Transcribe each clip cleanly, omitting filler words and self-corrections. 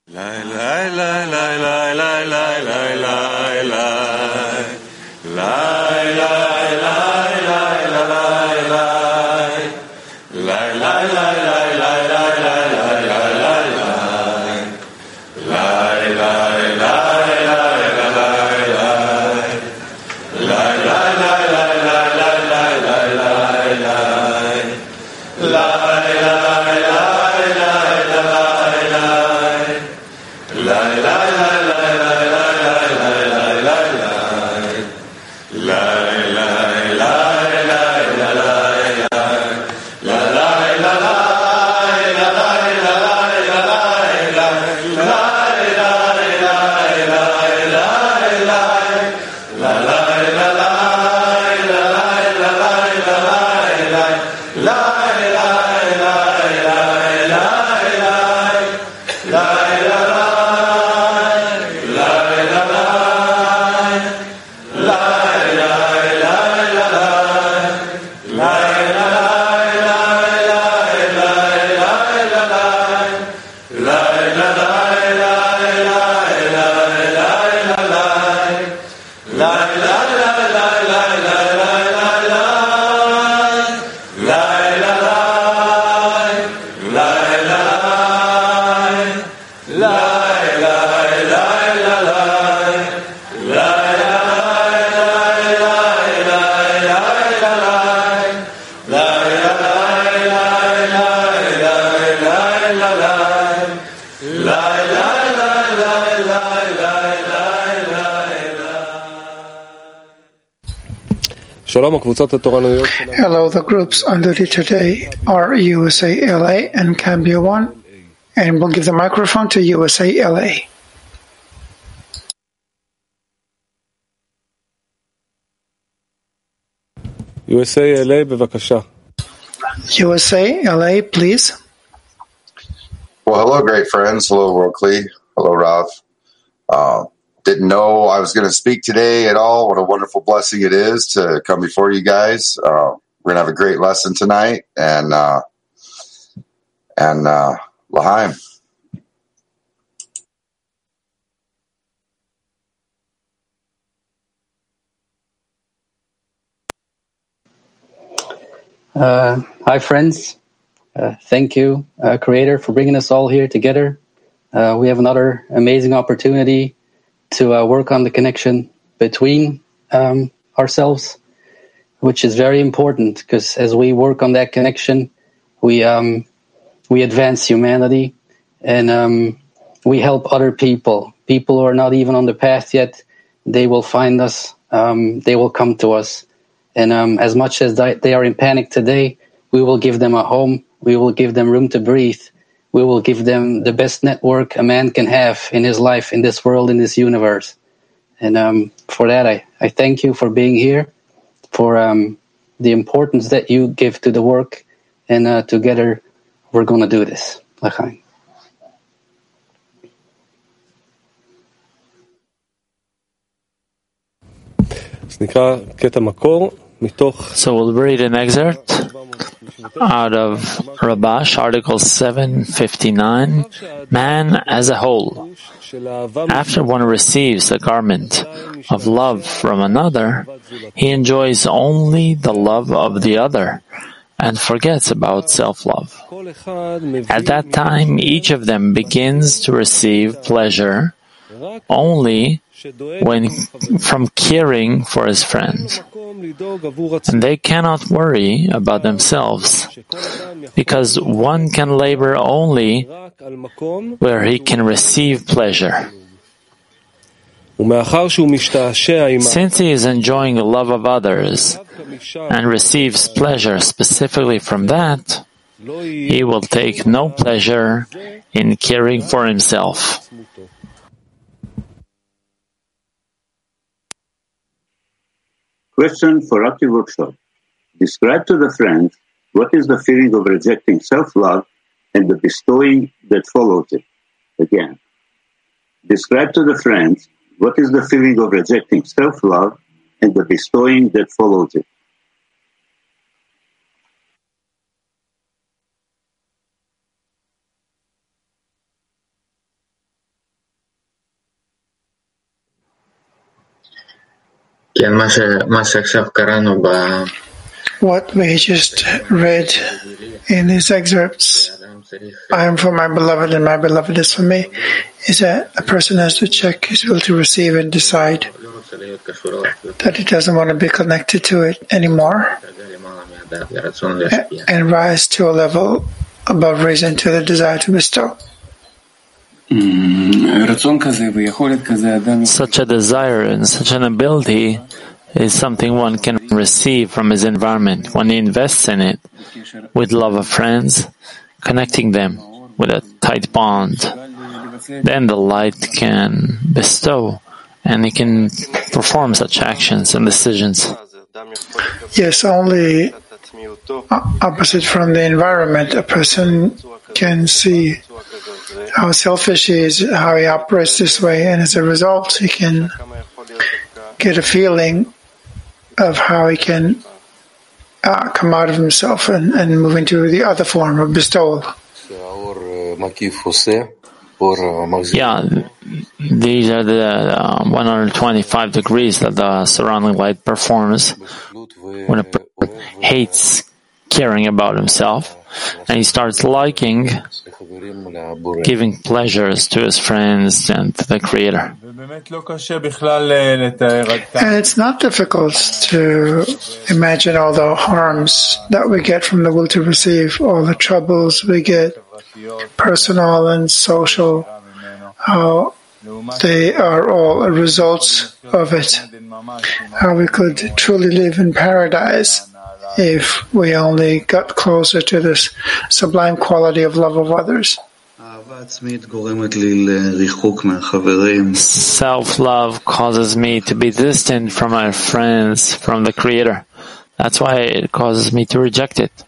Hello, the groups on duty today are USA LA and Cambia 1, and we'll give the microphone to USA LA. USA LA, בבקשה. USA LA, please. Well, hello, great friends. Hello, World Kli. Hello, Rav. Didn't know I was going to speak today at all. What a wonderful blessing it is to come before you guys. We're going to have a great lesson tonight, and L'chaim. Hi, friends. Thank you, Creator, for bringing us all here together. We have another amazing opportunity to work on the connection between ourselves, which is very important, because as we work on that connection, we advance humanity, and we help other people who are not even on the path yet. They will find us, they will come to us, and as much as they are in panic today, we will give them a home, we will give them room to breathe, we will give them the best network a man can have in his life, in this world, in this universe. And for that, I thank you for being here, for the importance that you give to the work, and together we're going to do this. L'chaim. So we'll read an excerpt out of Rabash, Article 759, Man as a Whole. After one receives a garment of love from another, he enjoys only the love of the other and forgets about self-love. At that time, each of them begins to receive pleasure only when from caring for his friends. And they cannot worry about themselves, because one can labor only where he can receive pleasure. Since he is enjoying the love of others and receives pleasure specifically from that, he will take no pleasure in caring for himself. Question for active workshop. Describe to the friend what is the feeling of rejecting self-love and the bestowing that follows it. Again. Describe to the friend what is the feeling of rejecting self-love and the bestowing that follows it. What we just read in these excerpts, I am for my beloved and my beloved is for me, is that a person has to check his will to receive and decide that he doesn't want to be connected to it anymore and rise to a level above reason to the desire to bestow. Such a desire and such an ability is something one can receive from his environment when he invests in it with love of friends, connecting them with a tight bond. Then the light can bestow and he can perform such actions and decisions. Yes, only opposite from the environment, a person can see how selfish he is, how he operates this way, and as a result, he can get a feeling of how he can come out of himself and move into the other form of bestowal. Yeah, these are the 125 degrees that the surrounding light performs when a person hates caring about himself and he starts liking giving pleasures to his friends and to the Creator. And it's not difficult to imagine all the harms that we get from the will to receive, all the troubles we get, personal and social, how they are all a result of it. How we could truly live in paradise if we only got closer to this sublime quality of love of others. Self-love causes me to be distant from my friends, from the Creator. That's why it causes me to reject it.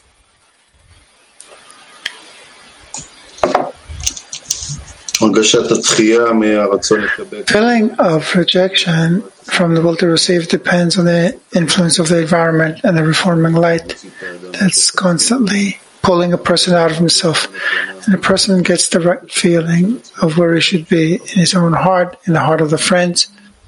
Feeling of rejection from the will to receive depends on the influence of the environment and the reforming light that's constantly pulling a person out of himself. And the person gets the right feeling of where he should be in his own heart, in the heart of the friends.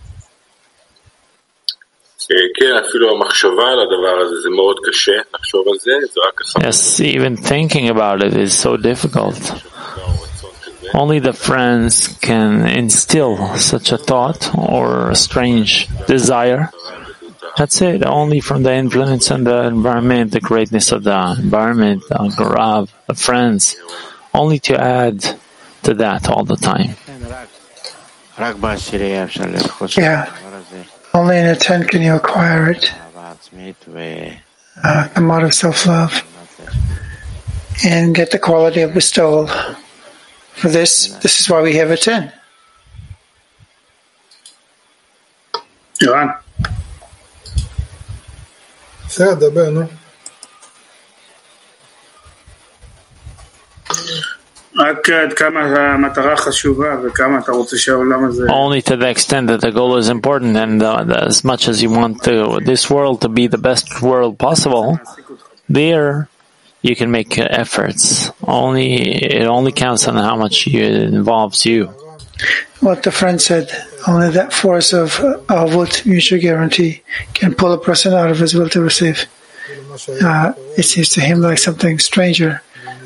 Yes, even thinking about it is so difficult. Only the friends can instill such a thought or a strange desire. That's it, only from the influence and the environment, the greatness of the environment, the Garav, the friends, only to add to that all the time. Yeah, only in a tent can you acquire it. Come out of self-love and get the quality of bestowal. For this is why we have a 10. Iran. Only to the extent that the goal is important and as much as you want this world to be the best world possible, there you can make efforts. It only counts on how much it involves you. What the friend said, only that force of avut, mutual guarantee, can pull a person out of his will to receive. It seems to him like something stranger.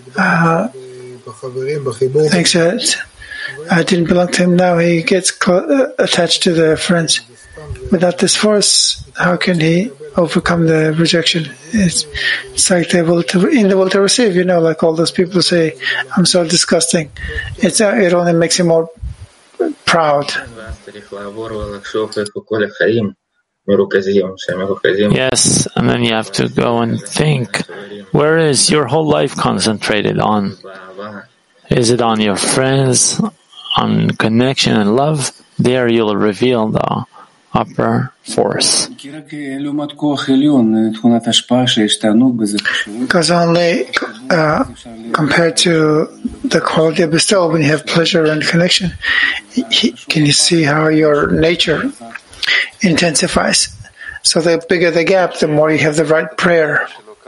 Thinks that didn't belong to him. Now he gets attached to the friends. Without this force, how can he overcome the rejection? It's like in the will to receive, like all those people say, I'm so disgusting. It only makes him more proud. Yes, and then you have to go and think, where is your whole life concentrated on? Is it on your friends, on connection and love? There you'll reveal the upper force. Because only compared to the quality of bestowal, when you have pleasure and connection, can you see how your nature intensifies? So the bigger the gap, the more you have the right prayer.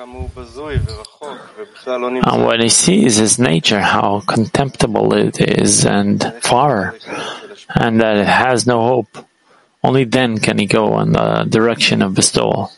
And what he sees is nature, how contemptible it is and far, and that it has no hope. Only then can he go in the direction of bestowal.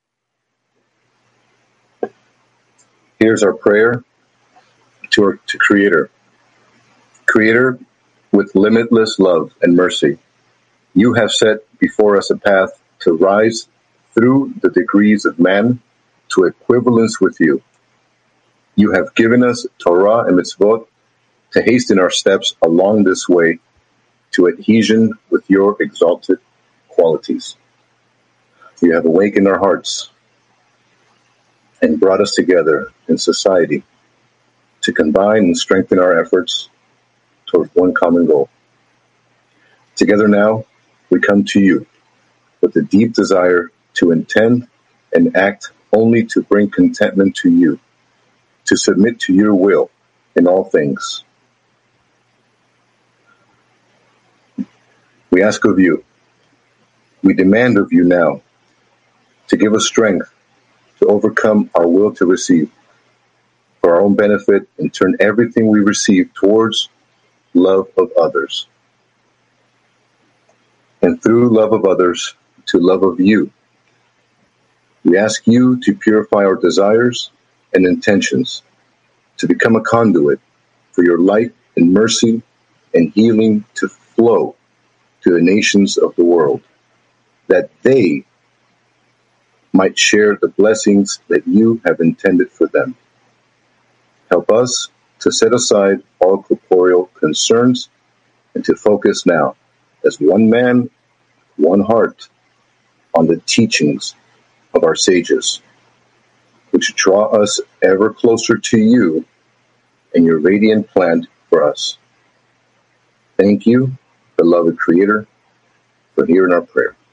Here's our prayer to Creator. Creator, with limitless love and mercy, you have set before us a path to rise through the degrees of man to equivalence with you. You have given us Torah and mitzvot to hasten our steps along this way to adhesion with your exalted qualities. You have awakened our hearts and brought us together in society to combine and strengthen our efforts towards one common goal. Together now, we come to you with a deep desire to intend and act only to bring contentment to you, to submit to your will in all things. We ask of you, we demand of you now to give us strength to overcome our will to receive for our own benefit and turn everything we receive towards love of others. And through love of others to love of you. We ask you to purify our desires and intentions, to become a conduit for your light and mercy and healing to flow to the nations of the world, that they might share the blessings that you have intended for them. Help us to set aside all corporeal concerns and to focus now as one man, one heart, on the teachings of our sages, which draw us ever closer to you and your radiant plan for us. Thank you, beloved Creator, for hearing our prayer.